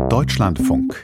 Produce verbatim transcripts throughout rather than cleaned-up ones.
Deutschlandfunk.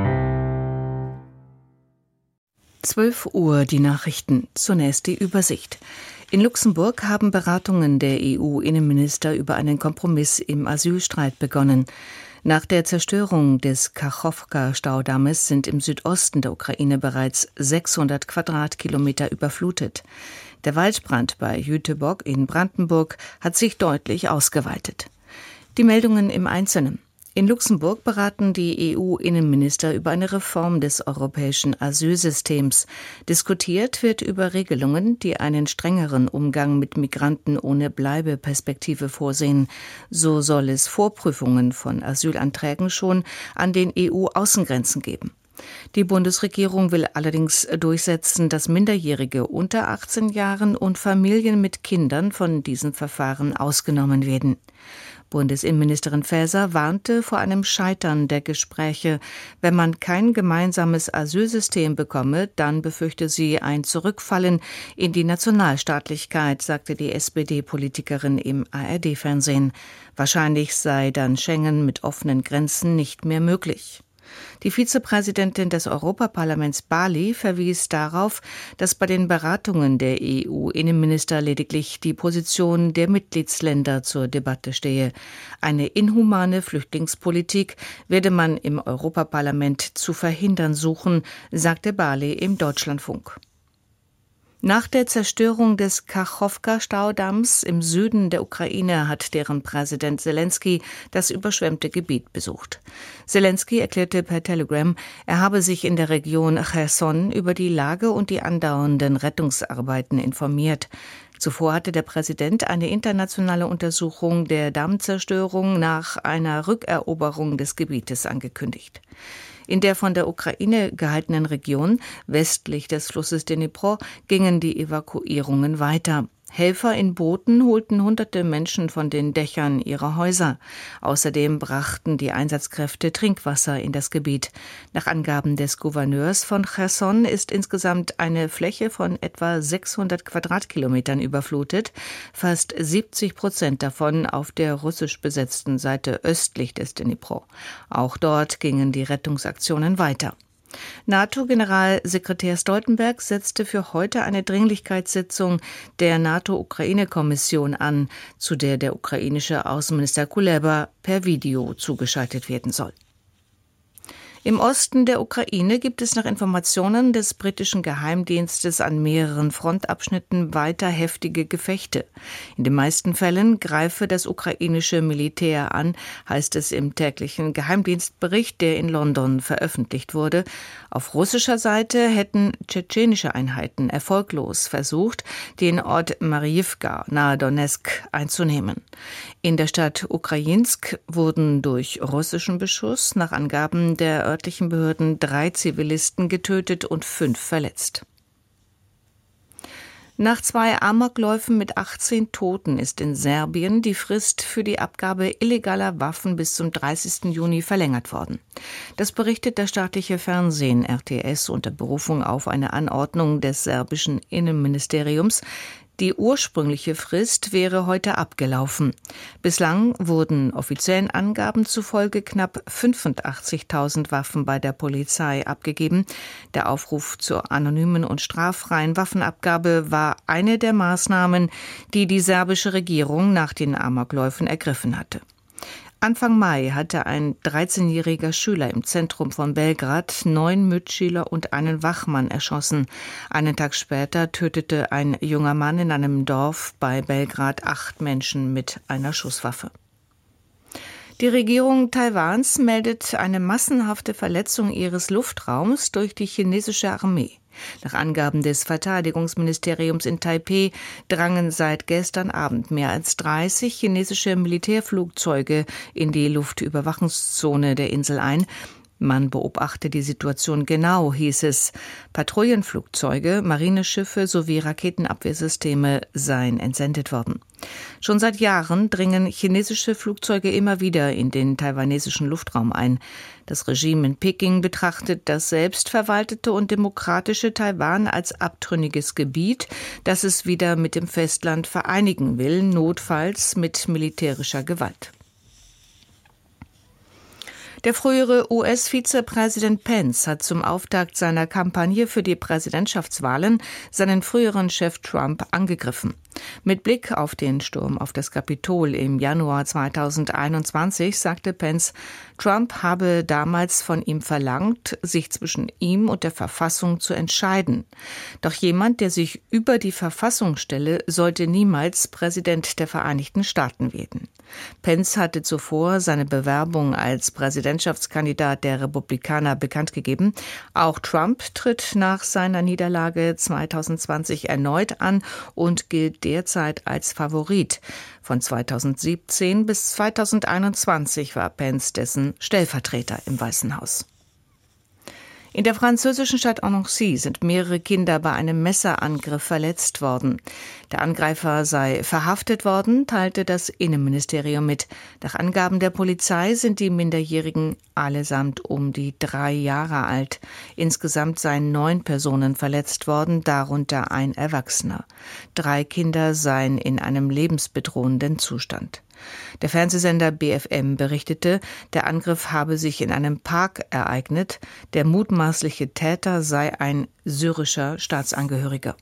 zwölf Uhr die Nachrichten. Zunächst die Übersicht. In Luxemburg haben Beratungen der E U-Innenminister über einen Kompromiss im Asylstreit begonnen. Nach der Zerstörung des Kachowka-Staudammes sind im Südosten der Ukraine bereits sechshundert Quadratkilometer überflutet. Der Waldbrand bei Jüterbog in Brandenburg hat sich deutlich ausgeweitet. Die Meldungen im Einzelnen. In Luxemburg beraten die E U-Innenminister über eine Reform des europäischen Asylsystems. Diskutiert wird über Regelungen, die einen strengeren Umgang mit Migranten ohne Bleibeperspektive vorsehen. So soll es Vorprüfungen von Asylanträgen schon an den E U-Außengrenzen geben. Die Bundesregierung will allerdings durchsetzen, dass Minderjährige unter achtzehn Jahren und Familien mit Kindern von diesen Verfahren ausgenommen werden. Bundesinnenministerin Faeser warnte vor einem Scheitern der Gespräche. Wenn man kein gemeinsames Asylsystem bekomme, dann befürchte sie ein Zurückfallen in die Nationalstaatlichkeit, sagte die S P D-Politikerin im A R D-Fernsehen. Wahrscheinlich sei dann Schengen mit offenen Grenzen nicht mehr möglich. Die Vizepräsidentin des Europaparlaments Bali verwies darauf, dass bei den Beratungen der E U-Innenminister lediglich die Position der Mitgliedsländer zur Debatte stehe. Eine inhumane Flüchtlingspolitik werde man im Europaparlament zu verhindern suchen, sagte Bali im Deutschlandfunk. Nach der Zerstörung des Kachowka-Staudamms im Süden der Ukraine hat deren Präsident Selenskyj das überschwemmte Gebiet besucht. Selenskyj erklärte per Telegram, er habe sich in der Region Cherson über die Lage und die andauernden Rettungsarbeiten informiert. Zuvor hatte der Präsident eine internationale Untersuchung der Dammzerstörung nach einer Rückeroberung des Gebietes angekündigt. In der von der Ukraine gehaltenen Region westlich des Flusses Dnipro gingen die Evakuierungen weiter. Helfer in Booten holten hunderte Menschen von den Dächern ihrer Häuser. Außerdem brachten die Einsatzkräfte Trinkwasser in das Gebiet. Nach Angaben des Gouverneurs von Cherson ist insgesamt eine Fläche von etwa sechshundert Quadratkilometern überflutet, fast siebzig Prozent davon auf der russisch besetzten Seite östlich des Dnipro. Auch dort gingen die Rettungsaktionen weiter. NATO-Generalsekretär Stoltenberg setzte für heute eine Dringlichkeitssitzung der NATO-Ukraine-Kommission an, zu der der ukrainische Außenminister Kuleba per Video zugeschaltet werden soll. Im Osten der Ukraine gibt es nach Informationen des britischen Geheimdienstes an mehreren Frontabschnitten weiter heftige Gefechte. In den meisten Fällen greife das ukrainische Militär an, heißt es im täglichen Geheimdienstbericht, der in London veröffentlicht wurde. Auf russischer Seite hätten tschetschenische Einheiten erfolglos versucht, den Ort Mariivka nahe Donezk einzunehmen. In der Stadt Ukrajinsk wurden durch russischen Beschuss nach Angaben der örtlichen Behörden drei Zivilisten getötet und fünf verletzt. Nach zwei Amokläufen mit achtzehn Toten ist in Serbien die Frist für die Abgabe illegaler Waffen bis zum dreißigsten Juni verlängert worden. Das berichtet das staatliche Fernsehen R T S unter Berufung auf eine Anordnung des serbischen Innenministeriums. Die ursprüngliche Frist wäre heute abgelaufen. Bislang wurden offiziellen Angaben zufolge knapp fünfundachtzigtausend Waffen bei der Polizei abgegeben. Der Aufruf zur anonymen und straffreien Waffenabgabe war eine der Maßnahmen, die die serbische Regierung nach den Amokläufen ergriffen hatte. Anfang Mai hatte ein dreizehnjähriger Schüler im Zentrum von Belgrad neun Mitschüler und einen Wachmann erschossen. Einen Tag später tötete ein junger Mann in einem Dorf bei Belgrad acht Menschen mit einer Schusswaffe. Die Regierung Taiwans meldet eine massenhafte Verletzung ihres Luftraums durch die chinesische Armee. Nach Angaben des Verteidigungsministeriums in Taipeh drangen seit gestern Abend mehr als dreißig chinesische Militärflugzeuge in die Luftüberwachungszone der Insel ein. Man beobachte die Situation genau, hieß es. Patrouillenflugzeuge, Marineschiffe sowie Raketenabwehrsysteme seien entsendet worden. Schon seit Jahren dringen chinesische Flugzeuge immer wieder in den taiwanesischen Luftraum ein. Das Regime in Peking betrachtet das selbstverwaltete und demokratische Taiwan als abtrünniges Gebiet, das es wieder mit dem Festland vereinigen will, notfalls mit militärischer Gewalt. Der frühere U S-Vizepräsident Pence hat zum Auftakt seiner Kampagne für die Präsidentschaftswahlen seinen früheren Chef Trump angegriffen. Mit Blick auf den Sturm auf das Kapitol im Januar zweitausendeinundzwanzig sagte Pence, Trump habe damals von ihm verlangt, sich zwischen ihm und der Verfassung zu entscheiden. Doch jemand, der sich über die Verfassung stelle, sollte niemals Präsident der Vereinigten Staaten werden. Pence hatte zuvor seine Bewerbung als Präsidentschaftskandidat der Republikaner bekannt gegeben. Auch Trump tritt nach seiner Niederlage zweitausendzwanzig erneut an und gilt derzeit als Favorit. Von zweitausendsiebzehn bis zweitausendeinundzwanzig war Pence dessen Stellvertreter im Weißen Haus. In der französischen Stadt Annecy sind mehrere Kinder bei einem Messerangriff verletzt worden. Der Angreifer sei verhaftet worden, teilte das Innenministerium mit. Nach Angaben der Polizei sind die Minderjährigen allesamt um die drei Jahre alt. Insgesamt seien neun Personen verletzt worden, darunter ein Erwachsener. Drei Kinder seien in einem lebensbedrohenden Zustand. Der Fernsehsender B F M berichtete, der Angriff habe sich in einem Park ereignet. Der mutmaßliche Täter sei ein syrischer Staatsangehöriger.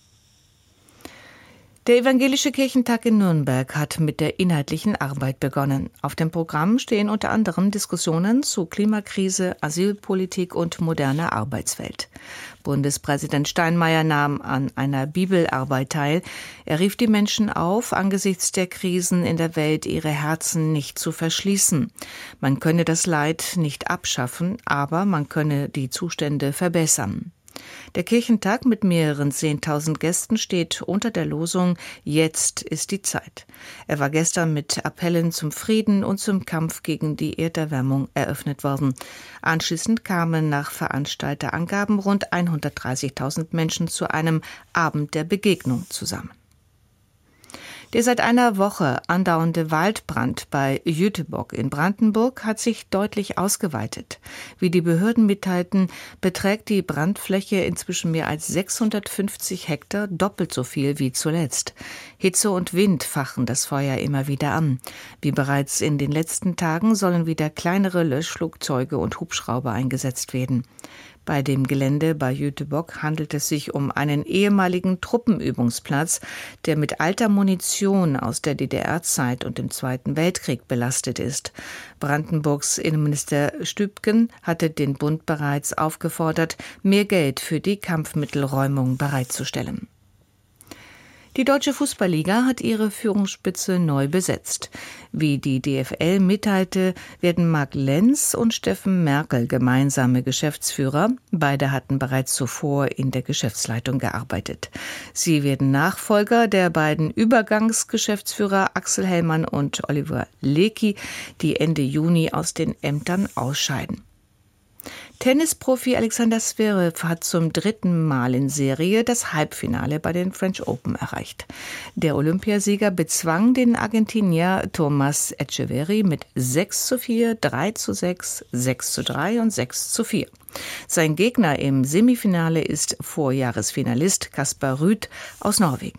Der Evangelische Kirchentag in Nürnberg hat mit der inhaltlichen Arbeit begonnen. Auf dem Programm stehen unter anderem Diskussionen zu Klimakrise, Asylpolitik und moderner Arbeitswelt. Bundespräsident Steinmeier nahm an einer Bibelarbeit teil. Er rief die Menschen auf, angesichts der Krisen in der Welt ihre Herzen nicht zu verschließen. Man könne das Leid nicht abschaffen, aber man könne die Zustände verbessern. Der Kirchentag mit mehreren zehntausend Gästen steht unter der Losung »Jetzt ist die Zeit«. Er war gestern mit Appellen zum Frieden und zum Kampf gegen die Erderwärmung eröffnet worden. Anschließend kamen nach Veranstalterangaben rund hundertdreißigtausend Menschen zu einem Abend der Begegnung zusammen. Der seit einer Woche andauernde Waldbrand bei Jüterbog in Brandenburg hat sich deutlich ausgeweitet. Wie die Behörden mitteilten, beträgt die Brandfläche inzwischen mehr als sechshundertfünfzig Hektar, doppelt so viel wie zuletzt. Hitze und Wind fachen das Feuer immer wieder an. Wie bereits in den letzten Tagen sollen wieder kleinere Löschflugzeuge und Hubschrauber eingesetzt werden. Bei dem Gelände bei Jüterbog handelt es sich um einen ehemaligen Truppenübungsplatz, der mit alter Munition aus der D D R-Zeit und dem Zweiten Weltkrieg belastet ist. Brandenburgs Innenminister Stübgen hatte den Bund bereits aufgefordert, mehr Geld für die Kampfmittelräumung bereitzustellen. Die Deutsche Fußballliga hat ihre Führungsspitze neu besetzt. Wie die D F L mitteilte, werden Marc Lenz und Steffen Merkel gemeinsame Geschäftsführer. Beide hatten bereits zuvor in der Geschäftsleitung gearbeitet. Sie werden Nachfolger der beiden Übergangsgeschäftsführer Axel Hellmann und Oliver Lecky, die Ende Juni aus den Ämtern ausscheiden. Tennisprofi Alexander Zverev hat zum dritten Mal in Serie das Halbfinale bei den French Open erreicht. Der Olympiasieger bezwang den Argentinier Tomás Etcheverry mit sechs zu vier, drei zu sechs, sechs zu drei und sechs zu vier. Sein Gegner im Semifinale ist Vorjahresfinalist Kaspar Rüth aus Norwegen.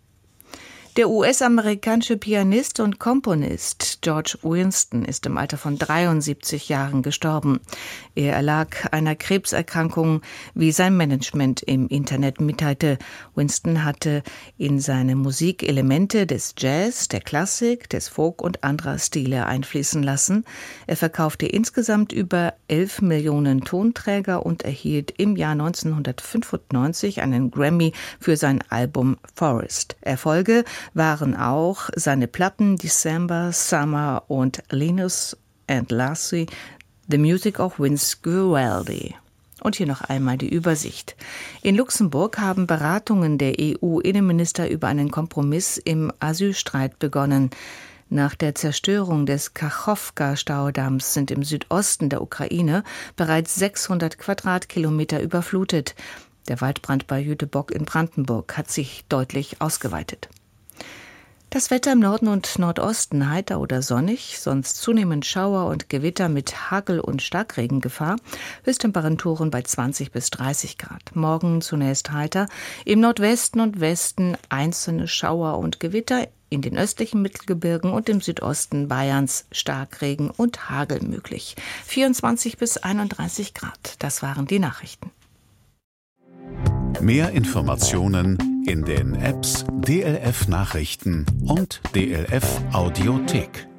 Der U S-amerikanische Pianist und Komponist George Winston ist im Alter von dreiundsiebzig Jahren gestorben. Er erlag einer Krebserkrankung, wie sein Management im Internet mitteilte. Winston hatte in seine Musik Elemente des Jazz, der Klassik, des Folk und anderer Stile einfließen lassen. Er verkaufte insgesamt über elf Millionen Tonträger und erhielt im Jahr neunzehnhundertfünfundneunzig einen Grammy für sein Album Forest. Erfolge waren auch seine Platten December, Summer und Linus and Lassie, The Music of Vince Guaraldi. Und hier noch einmal die Übersicht. In Luxemburg haben Beratungen der E U-Innenminister über einen Kompromiss im Asylstreit begonnen. Nach der Zerstörung des Kachowka-Staudamms sind im Südosten der Ukraine bereits sechshundert Quadratkilometer überflutet. Der Waldbrand bei Jüterbog in Brandenburg hat sich deutlich ausgeweitet. Das Wetter im Norden und Nordosten heiter oder sonnig, sonst zunehmend Schauer und Gewitter mit Hagel- und Starkregengefahr. Höchsttemperaturen bei zwanzig bis dreißig Grad. Morgen zunächst heiter, im Nordwesten und Westen einzelne Schauer und Gewitter, In den östlichen Mittelgebirgen und im Südosten Bayerns Starkregen und Hagel möglich. vierundzwanzig bis einunddreißig Grad. Das waren die Nachrichten. Mehr Informationen in den Apps D L F Nachrichten und D L F Audiothek.